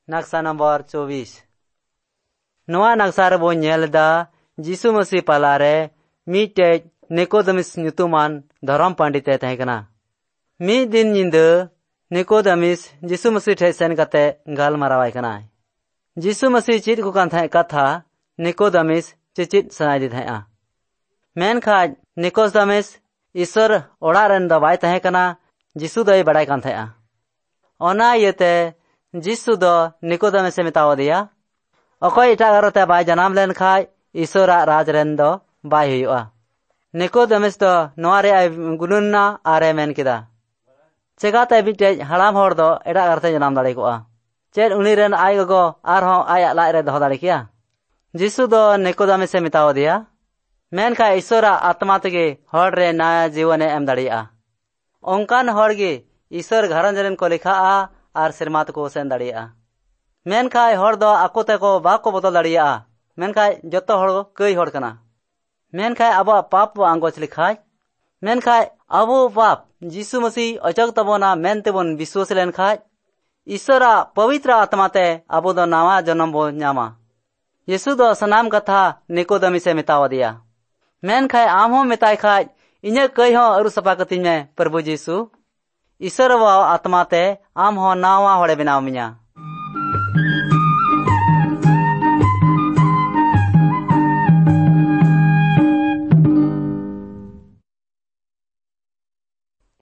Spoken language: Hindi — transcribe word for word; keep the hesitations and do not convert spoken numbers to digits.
नक्शा नंबर चौबीस नवा नक्शा रे बो नेलदा यीशु मसीह पालारे मीटे निकोदेमिस नुतुमान धर्म पंडित तहे कना। मी दिन निंद निकोदेमिस यीशु मसीह ठे सेन कते गाल मारावाय कना। यीशु मसीह चित को कान थाय कथा निकोदेमिस चिचित सनाय दि थाया। मेन खाज निकोदेमिस ईश्वर ओड़ा रेन द बाय तहे कना यीशु दय बड़ाय कान थाया। ओना येते यीशु दो निकोदेमिस मेताव दिया अकोय इटा गरते बाय जनाम लेन खाय ईश्वरा राज रेन दो बाय हुआ। निकोदेमिस दो नोआ रे आय गुनुन्ना आरे मेन किदा चेगाते बिटे हड़ाम होड़ दो एटा गरते जनाम दाड़े कोआ चेद उनी रेन आय गो आरहों आय लाय रे दहो दाड़े किया। यीशु दो निकोदेमिस मेताव दिया मेन खाय ईश्वरा आत्मा तेगे होड़ रे नया जीवने एम दाड़िया। ओंकान होड़ गे ईश्वर घरन जरेन को लिखा आ आर सिरमात को सेन दाड़िया। मेन खाय होड़ दो आको तेको बाको बदल दाड़िया। मेन खाय जत्तो होड़ कई होड़ कना। मेन खाय अबो पाप आंगोच लिखाय मेन खाय अबो पाप यीशु मसीह अचक तबोना मेन तेबोन विश्वास लेन खाय ईश्वरा पवित्र आत्मा ते अबो दो नवा जन्म बो न्यामा। यीशु दो सनाम कथा निकोदेमिस मेताव दिया मेन खाय आम हो मेताय खाय इने कई हो अरु सपा कतिन में प्रभु यीशु ईश्वर व आत्मा ते आम हो नावा होड़े बनाव मिया।